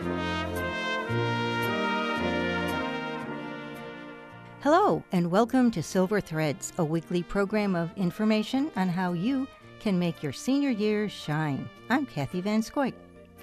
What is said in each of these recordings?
Hello, and welcome to Silver Threads, a weekly program of information on how you can make your senior years shine. I'm Kathy Van Scoik.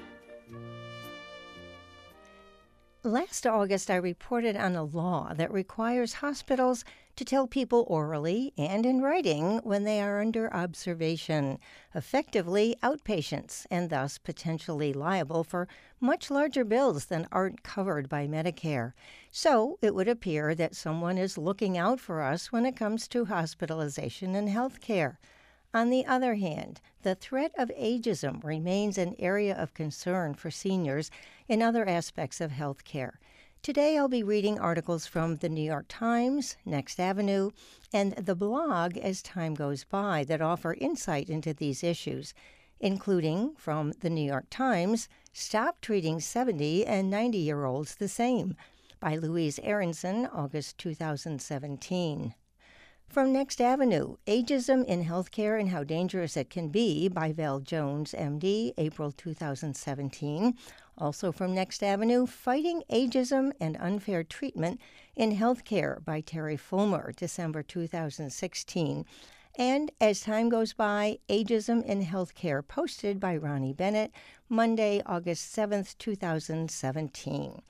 Last August, I reported on a law that requires hospitals to tell people orally and in writing when they are under observation, effectively outpatients, and thus potentially liable for much larger bills than aren't covered by Medicare. So it would appear that someone is looking out for us when it comes to hospitalization and health care. On the other hand, the threat of ageism remains an area of concern for seniors in other aspects of health care. Today I'll be reading articles from the New York Times, Next Avenue, and the blog As Time Goes By that offer insight into these issues, including from the New York Times, Stop Treating 70 and 90-year-olds the Same, by Louise Aronson, August 2017. From Next Avenue, Ageism in Healthcare and How Dangerous It Can Be, by Val Jones, MD, April 2017. Also from Next Avenue, Fighting Ageism and Unfair Treatment in Healthcare, by Terry Fulmer, December 2016. And As Time Goes By, Ageism in Healthcare, posted by Ronnie Bennett, Monday, August 7th, 2017.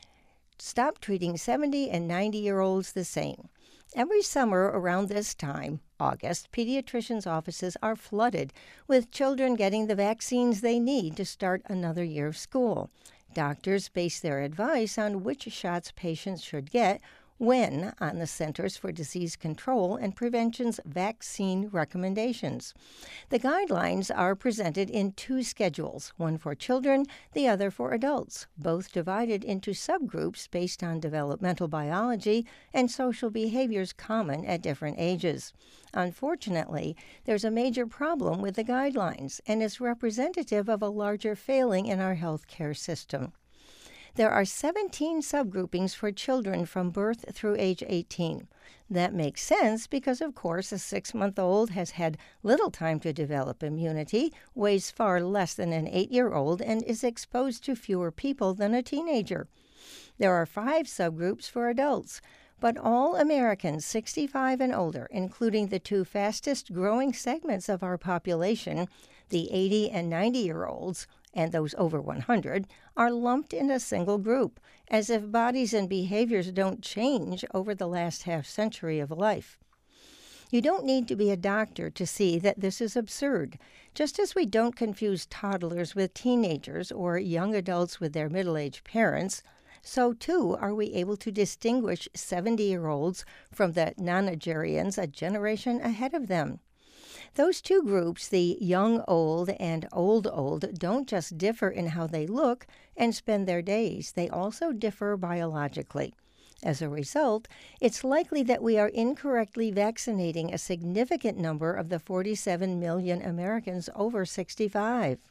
Stop Treating 70 and 90-year-olds the Same. Every summer around this time, August, pediatricians' offices are flooded with children getting the vaccines they need to start another year of school. Doctors base their advice on which shots patients should get when on the Centers for Disease Control and Prevention's vaccine recommendations. The guidelines are presented in two schedules, one for children, the other for adults, both divided into subgroups based on developmental biology and social behaviors common at different ages. Unfortunately, there's a major problem with the guidelines, and it's representative of a larger failing in our healthcare system. There are 17 subgroupings for children from birth through age 18. That makes sense because, of course, a 6-month-old has had little time to develop immunity, weighs far less than an 8-year-old, and is exposed to fewer people than a teenager. There are 5 subgroups for adults, but all Americans 65 and older, including the 2 fastest-growing segments of our population, the 80 and 90-year-olds, and those over 100, are lumped in a single group, as if bodies and behaviors don't change over the last half-century of life. You don't need to be a doctor to see that this is absurd. Just as we don't confuse toddlers with teenagers or young adults with their middle-aged parents, so too are we able to distinguish 70-year-olds from the nonagerians a generation ahead of them. Those two groups, the young old and old, don't just differ in how they look and spend their days. They also differ biologically. As a result, it's likely that we are incorrectly vaccinating a significant number of the 47 million Americans over 65.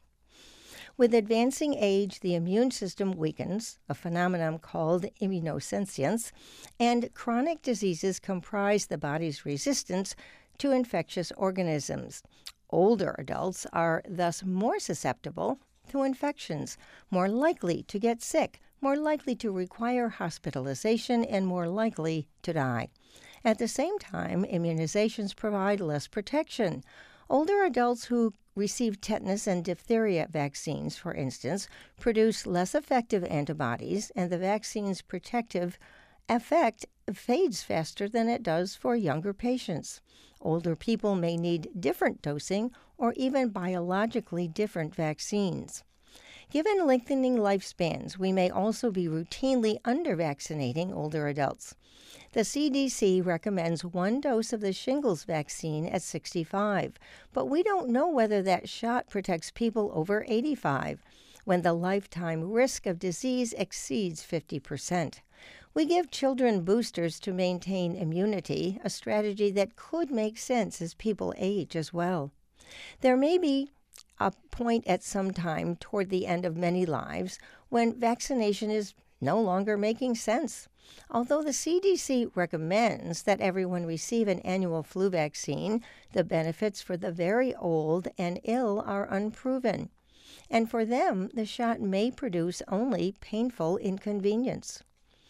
With advancing age, the immune system weakens, a phenomenon called immunosenescence, and chronic diseases comprise the body's resistance to infectious organisms. Older adults are thus more susceptible to infections, more likely to get sick, more likely to require hospitalization, and more likely to die. At the same time, immunizations provide less protection. Older adults who receive tetanus and diphtheria vaccines, for instance, produce less effective antibodies, and the vaccine's protective effect fades faster than it does for younger patients. Older people may need different dosing or even biologically different vaccines. Given lengthening lifespans, we may also be routinely under-vaccinating older adults. The CDC recommends 1 dose of the shingles vaccine at 65, but we don't know whether that shot protects people over 85, when the lifetime risk of disease exceeds 50%. We give children boosters to maintain immunity, a strategy that could make sense as people age as well. There may be a point at some time toward the end of many lives when vaccination is no longer making sense. Although the CDC recommends that everyone receive an annual flu vaccine, the benefits for the very old and ill are unproven. And for them, the shot may produce only painful inconvenience.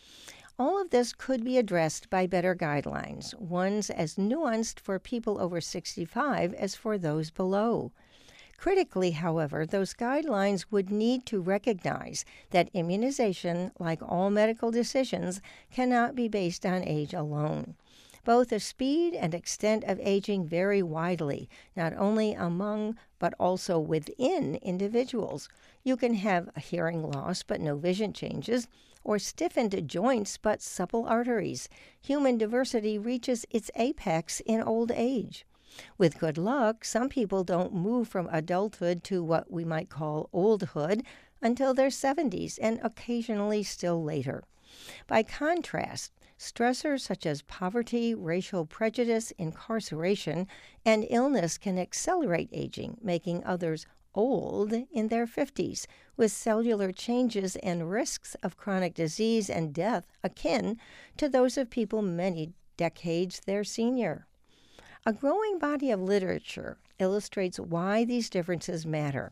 All of this could be addressed by better guidelines, ones as nuanced for people over 65 as for those below. Critically, however, those guidelines would need to recognize that immunization, like all medical decisions, cannot be based on age alone. Both the speed and extent of aging vary widely, not only among but also within individuals. You can have a hearing loss but no vision changes, or stiffened joints but supple arteries. Human diversity reaches its apex in old age. With good luck, some people don't move from adulthood to what we might call oldhood until their 70s, and occasionally still later. By contrast, stressors such as poverty, racial prejudice, incarceration, and illness can accelerate aging, making others old in their 50s, with cellular changes and risks of chronic disease and death akin to those of people many decades their senior. A growing body of literature illustrates why these differences matter,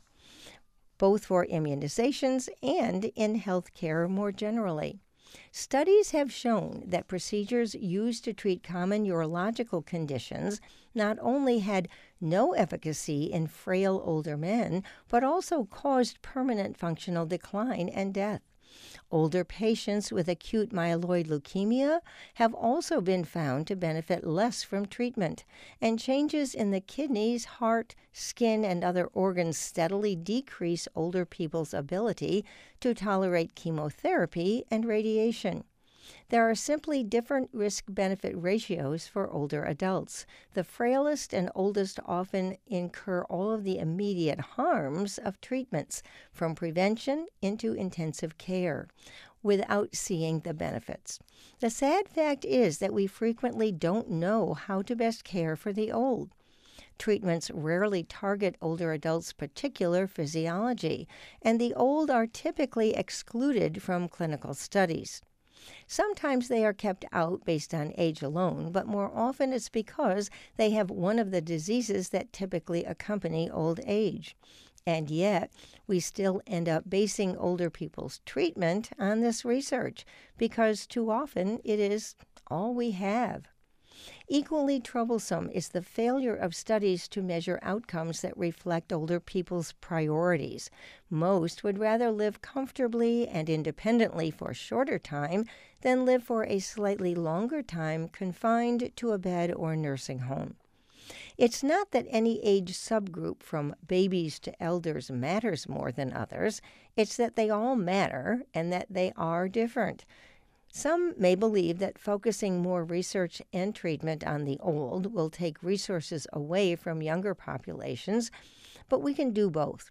both for immunizations and in healthcare more generally. Studies have shown that procedures used to treat common urological conditions not only had no efficacy in frail older men, but also caused permanent functional decline and death. Older patients with acute myeloid leukemia have also been found to benefit less from treatment, and changes in the kidneys, heart, skin, and other organs steadily decrease older people's ability to tolerate chemotherapy and radiation. There are simply different risk-benefit ratios for older adults. The frailest and oldest often incur all of the immediate harms of treatments, from prevention into intensive care, without seeing the benefits. The sad fact is that we frequently don't know how to best care for the old. Treatments rarely target older adults' particular physiology, and the old are typically excluded from clinical studies. Sometimes they are kept out based on age alone, but more often it's because they have one of the diseases that typically accompany old age. And yet, we still end up basing older people's treatment on this research because too often it is all we have. Equally troublesome is the failure of studies to measure outcomes that reflect older people's priorities. Most would rather live comfortably and independently for a shorter time than live for a slightly longer time confined to a bed or nursing home. It's not that any age subgroup from babies to elders matters more than others. It's that they all matter and that they are different. Some may believe that focusing more research and treatment on the old will take resources away from younger populations, but we can do both.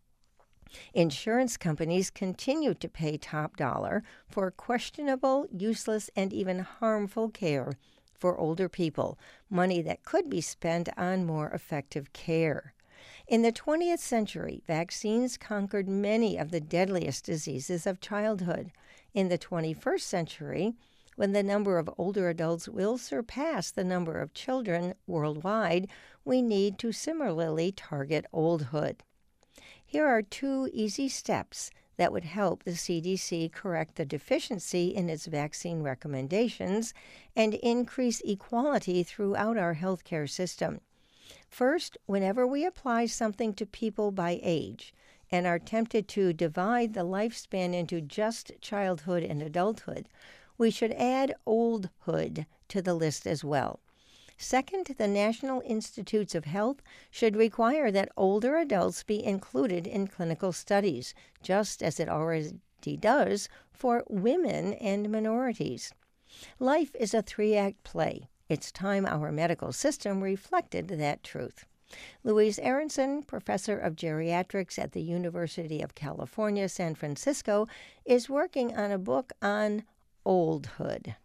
Insurance companies continue to pay top dollar for questionable, useless, and even harmful care for older people, money that could be spent on more effective care. In the 20th century, vaccines conquered many of the deadliest diseases of childhood. In the 21st century, when the number of older adults will surpass the number of children worldwide, we need to similarly target oldhood. Here are 2 easy steps that would help the CDC correct the deficiency in its vaccine recommendations and increase equality throughout our healthcare system. First, whenever we apply something to people by age and are tempted to divide the lifespan into just childhood and adulthood, we should add oldhood to the list as well. Second, the National Institutes of Health should require that older adults be included in clinical studies, just as it already does for women and minorities. Life is a 3-act play. It's time our medical system reflected that truth. Louise Aronson, professor of geriatrics at the University of California, San Francisco, is working on a book on oldhood.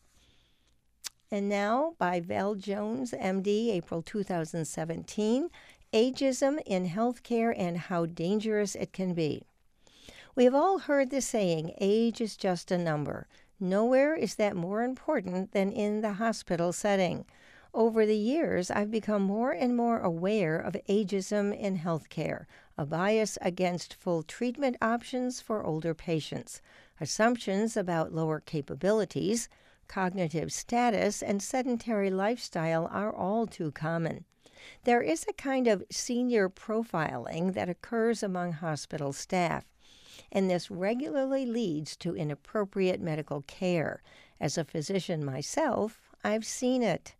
And now, by Val Jones, MD, April 2017, Ageism in Healthcare and How Dangerous It Can Be. We have all heard the saying, age is just a number. Nowhere is that more important than in the hospital setting. Over the years, I've become more and more aware of ageism in healthcare. a bias against full treatment options for older patients, assumptions about lower capabilities, cognitive status, and sedentary lifestyle are all too common. There is a kind of senior profiling that occurs among hospital staff, and this regularly leads to inappropriate medical care. As a physician myself, I've seen it.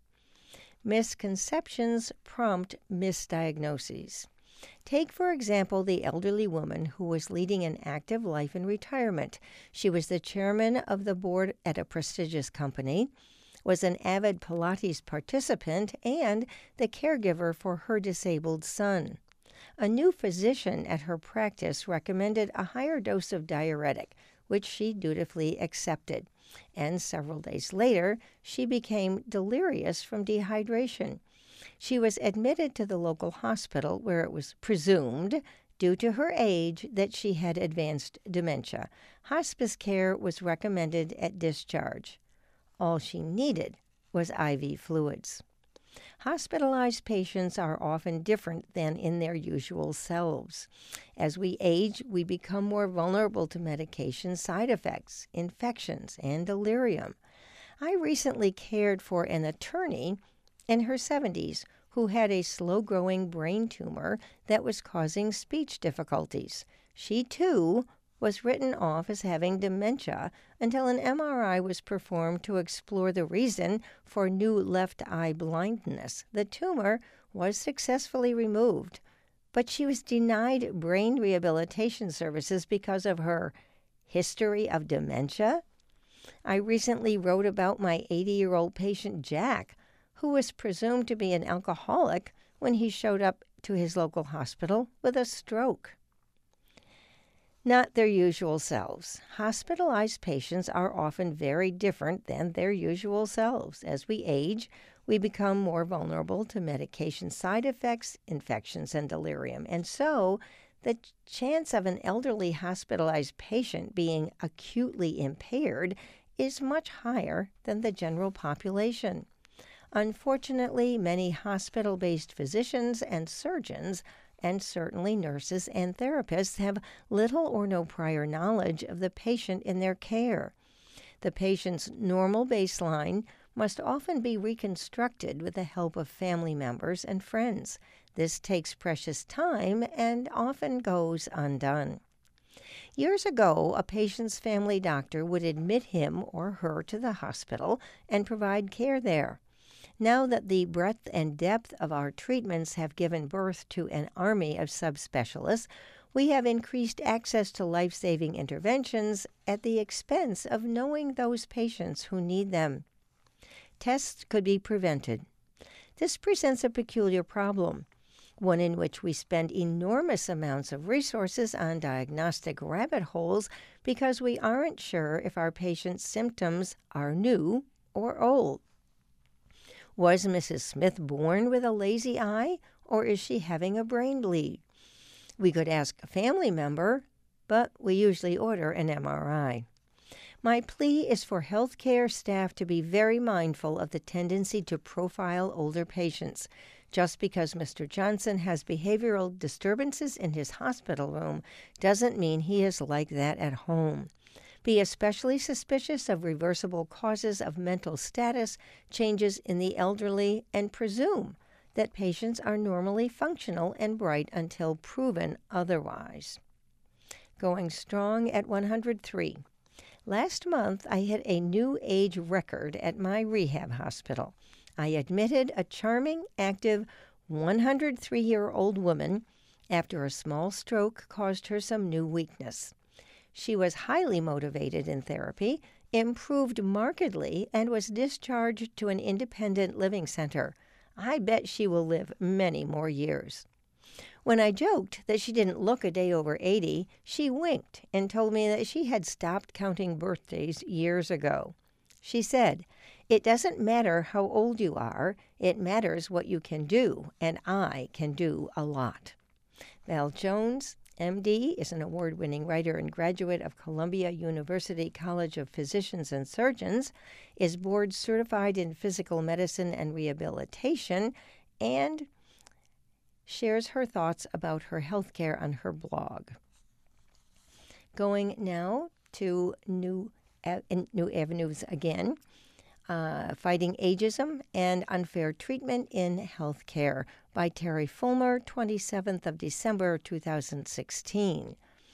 Misconceptions prompt misdiagnoses. Take, for example, the elderly woman who was leading an active life in retirement. She was the chairman of the board at a prestigious company, was an avid Pilates participant, and the caregiver for her disabled son. A new physician at her practice recommended a higher dose of diuretic, which she dutifully accepted. And several days later, she became delirious from dehydration. She was admitted to the local hospital where it was presumed, due to her age, that she had advanced dementia. Hospice care was recommended at discharge. All she needed was IV fluids. Hospitalized patients are often different than in their usual selves. As we age, we become more vulnerable to medication side effects, infections, and delirium. I recently cared for an attorney in her 70s who had a slow-growing brain tumor that was causing speech difficulties. She, too, was written off as having dementia until an MRI was performed to explore the reason for new left eye blindness. The tumor was successfully removed, but she was denied brain rehabilitation services because of her history of dementia. I recently wrote about my 80-year-old patient Jack, who was presumed to be an alcoholic when he showed up to his local hospital with a stroke. Not their usual selves. Hospitalized patients are often very different than their usual selves. As we age, we become more vulnerable to medication side effects, infections, and delirium. And so, the chance of an elderly hospitalized patient being acutely impaired is much higher than the general population. Unfortunately, many hospital-based physicians and surgeons, and certainly nurses and therapists, have little or no prior knowledge of the patient in their care. The patient's normal baseline must often be reconstructed with the help of family members and friends. This takes precious time and often goes undone. Years ago, a patient's family doctor would admit him or her to the hospital and provide care there. Now that the breadth and depth of our treatments have given birth to an army of subspecialists, we have increased access to life-saving interventions at the expense of knowing those patients who need them. Tests could be prevented. This presents a peculiar problem, one in which we spend enormous amounts of resources on diagnostic rabbit holes because we aren't sure if our patient's symptoms are new or old. Was Mrs. Smith born with a lazy eye, or is she having a brain bleed? We could ask a family member, but we usually order an MRI. My plea is for healthcare staff to be very mindful of the tendency to profile older patients. Just because Mr. Johnson has behavioral disturbances in his hospital room doesn't mean he is like that at home. Be especially suspicious of reversible causes of mental status changes in the elderly and presume that patients are normally functional and bright until proven otherwise. Going strong at 103. Last month, I hit a new age record at my rehab hospital. I admitted a charming, active 103-year-old woman after a small stroke caused her some new weakness. She was highly motivated in therapy, improved markedly, and was discharged to an independent living center. I bet she will live many more years. When I joked that she didn't look a day over 80, she winked and told me that she had stopped counting birthdays years ago. She said, "It doesn't matter how old you are, it matters what you can do, and I can do a lot." Val Jones, MD, is an award-winning writer and graduate of Columbia University College of Physicians and Surgeons, is board-certified in physical medicine and rehabilitation, and shares her thoughts about her healthcare on her blog. Going now to New Avenues again. Fighting Ageism and Unfair Treatment in Healthcare by Terry Fulmer, 27th of December, 2016.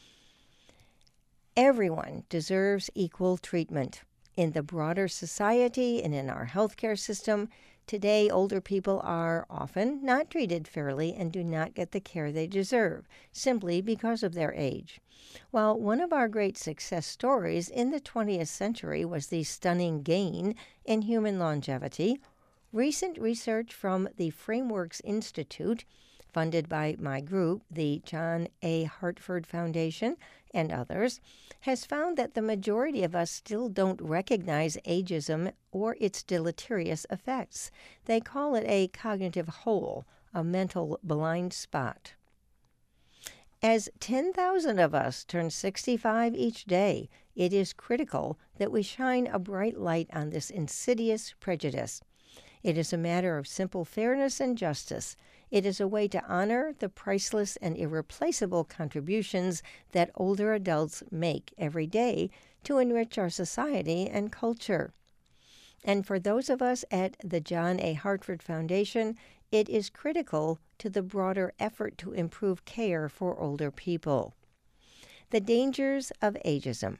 Everyone deserves equal treatment. In the broader society and in our healthcare system, today older people are often not treated fairly and do not get the care they deserve, simply because of their age. While one of our great success stories in the 20th century was the stunning gain in human longevity, recent research from the Frameworks Institute, funded by my group, the John A. Hartford Foundation, and others, has found that the majority of us still don't recognize ageism or its deleterious effects. They call it a cognitive hole, a mental blind spot. As 10,000 of us turn 65 each day, it is critical that we shine a bright light on this insidious prejudice. It is a matter of simple fairness and justice. It is a way to honor the priceless and irreplaceable contributions that older adults make every day to enrich our society and culture. And for those of us at the John A. Hartford Foundation, it is critical to the broader effort to improve care for older people. The dangers of ageism.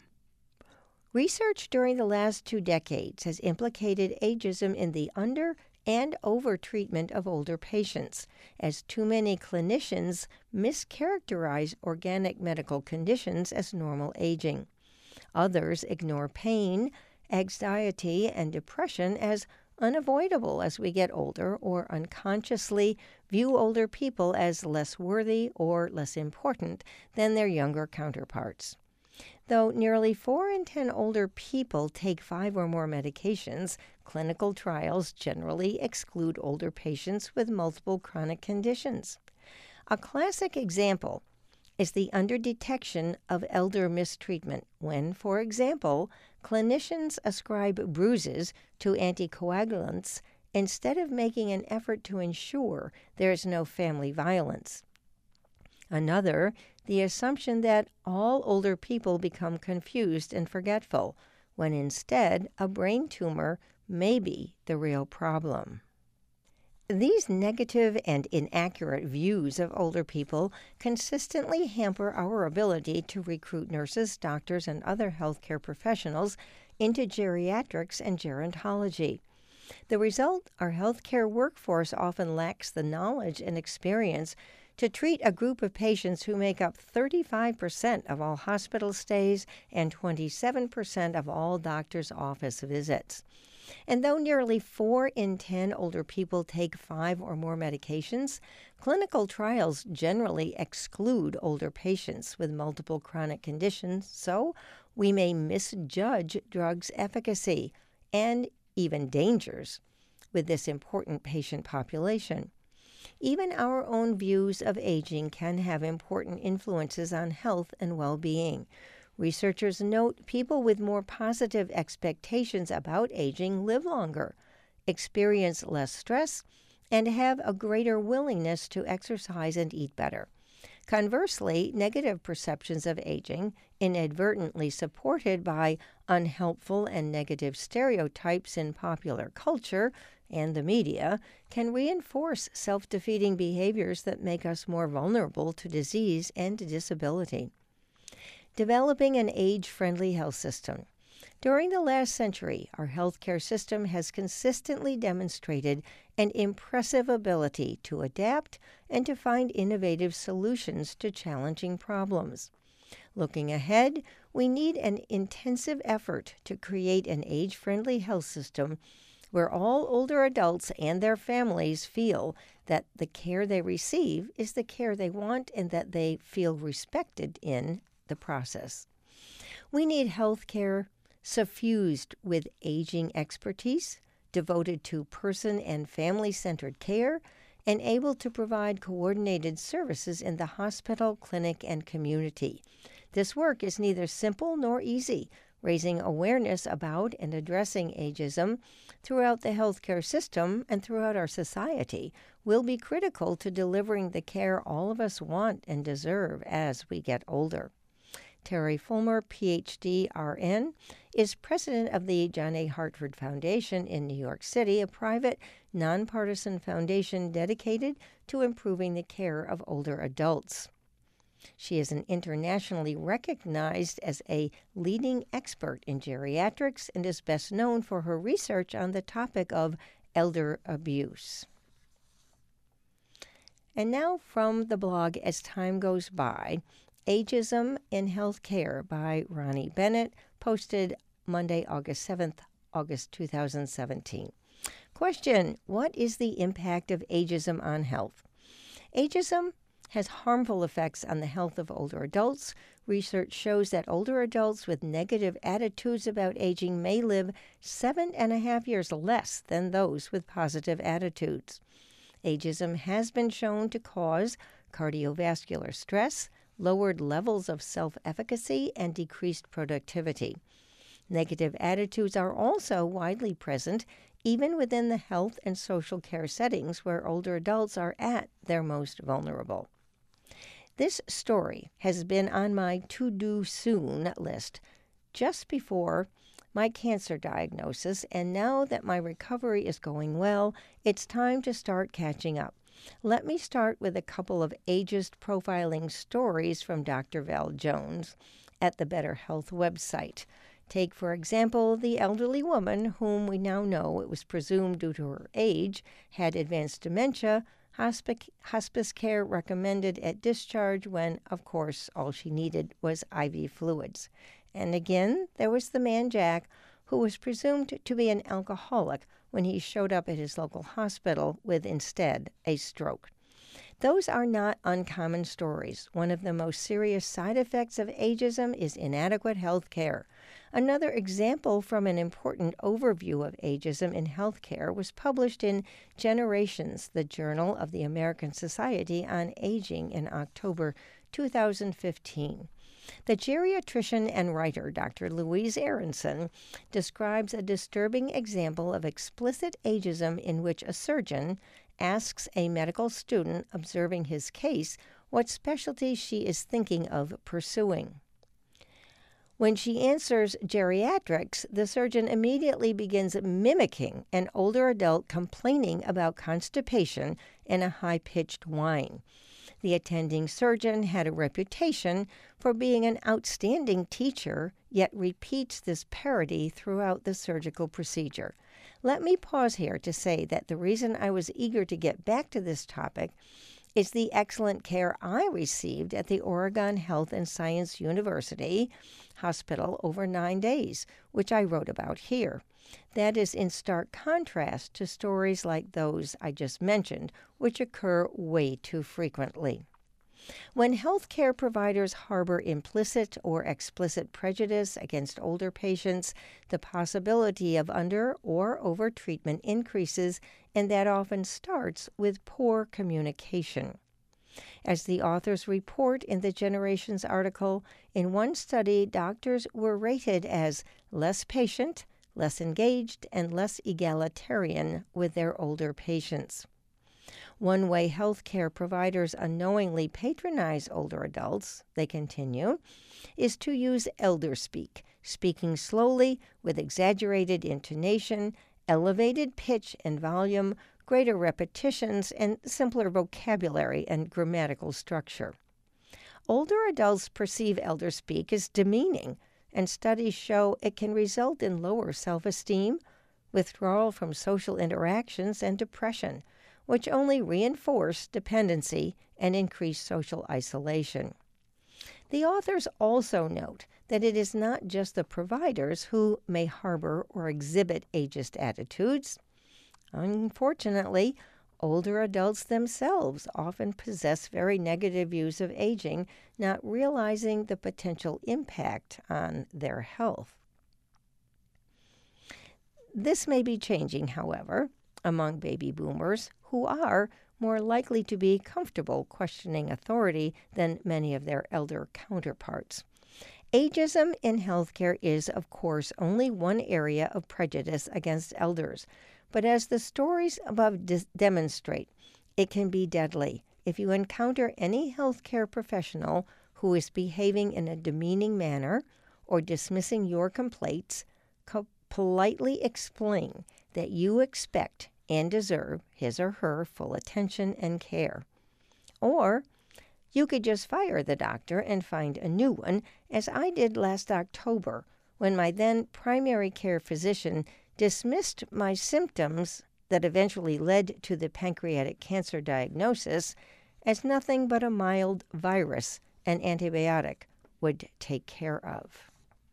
Research during the last 2 decades has implicated ageism in the under- and over-treatment of older patients, as too many clinicians mischaracterize organic medical conditions as normal aging. Others ignore pain, anxiety, and depression as unavoidable as we get older, or unconsciously view older people as less worthy or less important than their younger counterparts. Though nearly 4 in 10 older people take 5 or more medications, clinical trials generally exclude older patients with multiple chronic conditions. A classic example is the underdetection of elder mistreatment when, for example, clinicians ascribe bruises to anticoagulants instead of making an effort to ensure there is no family violence. Another, the assumption that all older people become confused and forgetful, when instead a brain tumor may be the real problem. These negative and inaccurate views of older people consistently hamper our ability to recruit nurses, doctors, and other healthcare professionals into geriatrics and gerontology. The result, our healthcare workforce often lacks the knowledge and experience to treat a group of patients who make up 35% of all hospital stays and 27% of all doctors' office visits. And though nearly 4 in 10 older people take 5 or more medications, clinical trials generally exclude older patients with multiple chronic conditions, so we may misjudge drugs' efficacy and even dangers with this important patient population. Even our own views of aging can have important influences on health and well-being. Researchers note people with more positive expectations about aging live longer, experience less stress, and have a greater willingness to exercise and eat better. Conversely, negative perceptions of aging, inadvertently supported by unhelpful and negative stereotypes in popular culture and the media, can reinforce self-defeating behaviors that make us more vulnerable to disease and disability. Developing an age-friendly health system. During the last century, our healthcare system has consistently demonstrated an impressive ability to adapt and to find innovative solutions to challenging problems. Looking ahead, we need an intensive effort to create an age-friendly health system where all older adults and their families feel that the care they receive is the care they want and that they feel respected in the process. We need health care suffused with aging expertise, devoted to person and family-centered care, and able to provide coordinated services in the hospital, clinic, and community. This work is neither simple nor easy. Raising awareness about and addressing ageism throughout the healthcare system and throughout our society will be critical to delivering the care all of us want and deserve as we get older. Terry Fulmer, Ph.D., RN, is president of the John A. Hartford Foundation in New York City, a private, nonpartisan foundation dedicated to improving the care of older adults. She is internationally recognized as a leading expert in geriatrics and is best known for her research on the topic of elder abuse. And now from the blog As Time Goes By, Ageism in Healthcare by Ronnie Bennett, posted Monday, August 7th, August 2017. Question: what is the impact of ageism on health? Ageism has harmful effects on the health of older adults. Research shows that older adults with negative attitudes about aging may live 7.5 years less than those with positive attitudes. Ageism has been shown to cause cardiovascular stress, lowered levels of self-efficacy, and decreased productivity. Negative attitudes are also widely present even within the health and social care settings where older adults are at their most vulnerable. This story has been on my to-do soon list just before my cancer diagnosis, and now that my recovery is going well, it's time to start catching up. Let me start with a couple of ageist profiling stories from Dr. Val Jones at the Better Health website. Take, for example, the elderly woman whom we now know, it was presumed due to her age, had advanced dementia, hospice care recommended at discharge when, of course, all she needed was IV fluids. And again, there was the man Jack, who was presumed to be an alcoholic when he showed up at his local hospital with instead a stroke. Those are not uncommon stories. One of the most serious side effects of ageism is inadequate health care. Another example from an important overview of ageism in healthcare was published in Generations, the Journal of the American Society on Aging, in October 2015. The geriatrician and writer Dr. Louise Aronson describes a disturbing example of explicit ageism in which a surgeon asks a medical student observing his case what specialty she is thinking of pursuing. When she answers geriatrics, the surgeon immediately begins mimicking an older adult complaining about constipation and a high-pitched whine. The attending surgeon had a reputation for being an outstanding teacher, yet repeats this parody throughout the surgical procedure. Let me pause here to say that the reason I was eager to get back to this topic is the excellent care I received at the Oregon Health and Science University Hospital over 9 days, which I wrote about here. That is in stark contrast to stories like those I just mentioned, which occur way too frequently. When healthcare providers harbor implicit or explicit prejudice against older patients, the possibility of under or over-treatment increases, and that often starts with poor communication. As the authors report in the Generations article, in one study, doctors were rated as less patient, less engaged, and less egalitarian with their older patients. One way healthcare providers unknowingly patronize older adults, they continue, is to use elder speak, speaking slowly with exaggerated intonation, elevated pitch and volume, greater repetitions, and simpler vocabulary and grammatical structure. Older adults perceive elder speak as demeaning, and studies show it can result in lower self-esteem, withdrawal from social interactions, and depression, which only reinforce dependency and increase social isolation. The authors also note that it is not just the providers who may harbor or exhibit ageist attitudes. Unfortunately, older adults themselves often possess very negative views of aging, not realizing the potential impact on their health. This may be changing, however, among baby boomers who are more likely to be comfortable questioning authority than many of their elder counterparts. Ageism in healthcare is, of course, only one area of prejudice against elders. But as the stories above demonstrate, it can be deadly. If you encounter any healthcare professional who is behaving in a demeaning manner or dismissing your complaints, politely explain that you expect and deserve his or her full attention and care. Or you could just fire the doctor and find a new one, as I did last October when my then primary care physician dismissed my symptoms that eventually led to the pancreatic cancer diagnosis as nothing but a mild virus an antibiotic would take care of.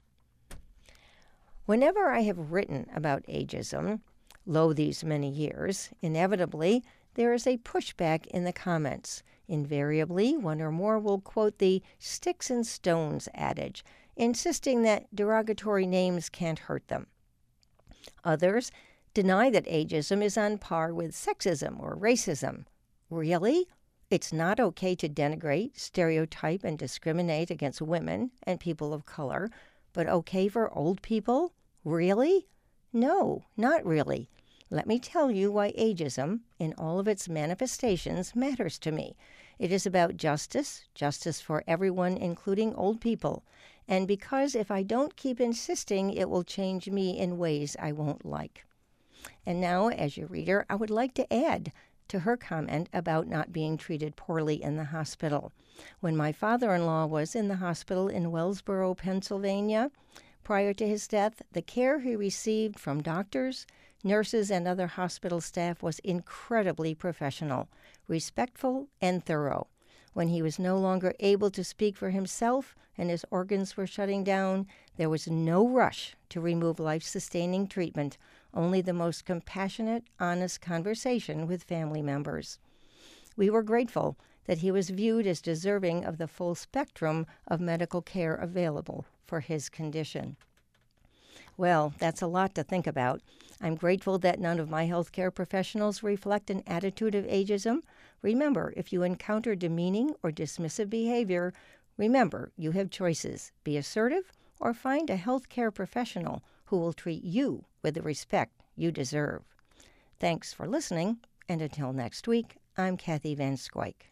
Whenever I have written about ageism, lo these many years, inevitably there is a pushback in the comments. Invariably, one or more will quote the sticks and stones adage, insisting that derogatory names can't hurt them. Others deny that ageism is on par with sexism or racism. Really? It's not okay to denigrate, stereotype, and discriminate against women and people of color, but okay for old people? Really? No, not really. Let me tell you why ageism, in all of its manifestations, matters to me. It is about justice for everyone, including old people, and because if I don't keep insisting, it will change me in ways I won't like. And now, as your reader, I would like to add to her comment about not being treated poorly in the hospital. When my father-in-law was in the hospital in Wellsboro, Pennsylvania, prior to his death, the care he received from doctors, nurses, and other hospital staff was incredibly professional, respectful, and thorough. When he was no longer able to speak for himself and his organs were shutting down, there was no rush to remove life-sustaining treatment, only the most compassionate, honest conversation with family members. We were grateful that he was viewed as deserving of the full spectrum of medical care available for his condition. Well, that's a lot to think about. I'm grateful that none of my healthcare professionals reflect an attitude of ageism. Remember, if you encounter demeaning or dismissive behavior, remember you have choices. Be assertive or find a healthcare professional who will treat you with the respect you deserve. Thanks for listening, and until next week, I'm Kathy Van Squike.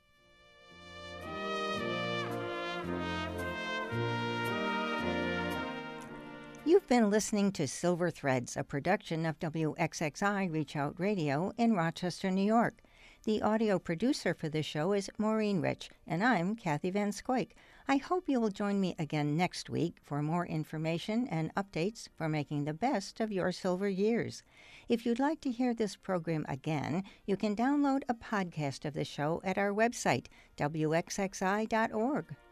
You've been listening to Silver Threads, a production of WXXI Reach Out Radio in Rochester, New York. The audio producer for the show is Maureen Rich, and I'm Kathy Van Squike. I hope you will join me again next week for more information and updates for making the best of your silver years. If you'd like to hear this program again, you can download a podcast of the show at our website, wxxi.org.